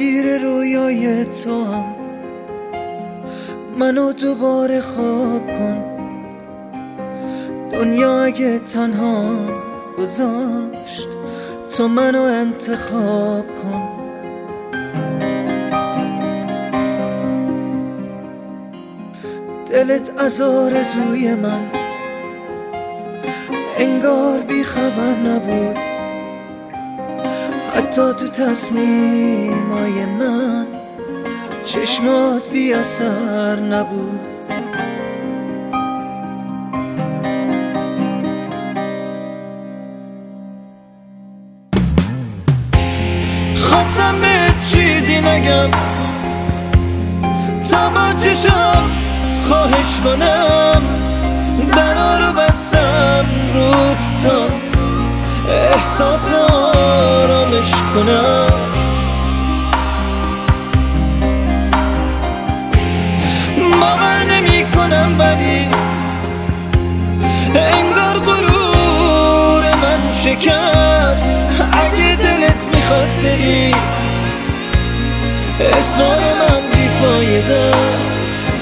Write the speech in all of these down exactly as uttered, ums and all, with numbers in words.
درگیر رویای تو هم، منو دوباره خواب کن. دنیا اگه تنها گذاشت، تو منو انتخاب کن. دلت از آرزوی من انگار بی خبر نبود، حتی تو تصمیمای من چشمات بی اثر نبود. خواستم به چیزی نگم تا با چشم خواهش کنم، درا رو بستم رود تا احساس آرامش کنم. باور نمی کنم ولی انگار غرور من شکست. اگه دلت میخواد بری، اصرار من بیفایده است.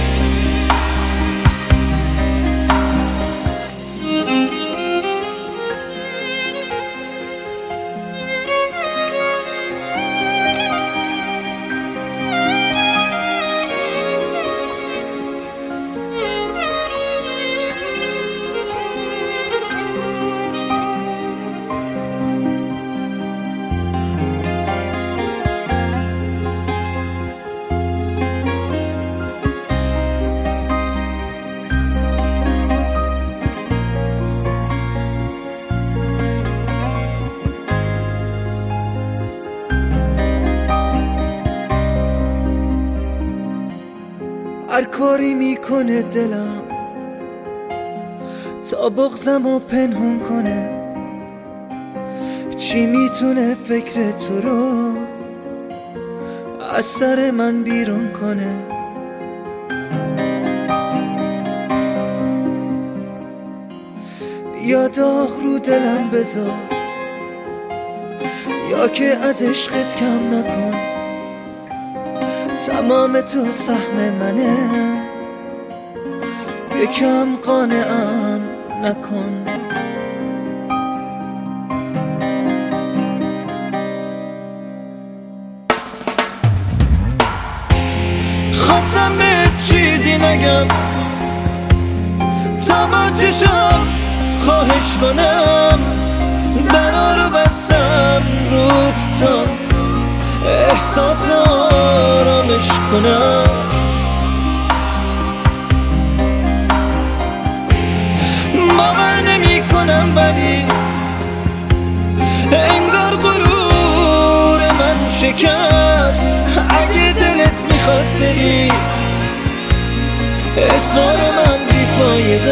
هر کاری میکنه دلم تا بغضمو پنهون کنه، چی میتونه فکر تو رو از سر من بیرون کنه. یا داغ رو دلم بذار، یا که از عشقت کم نکن. تمام تو سهم منه، یکم قانعم نکن. خواستم به چیزی نگم تا با چشم خواهش کنم، درا رو بستم رود تا احساس آرامش کنم. باور نمی کنم ولی انگار غرور من شکست. اگه دلت میخواد بری، اصرار من بیفایده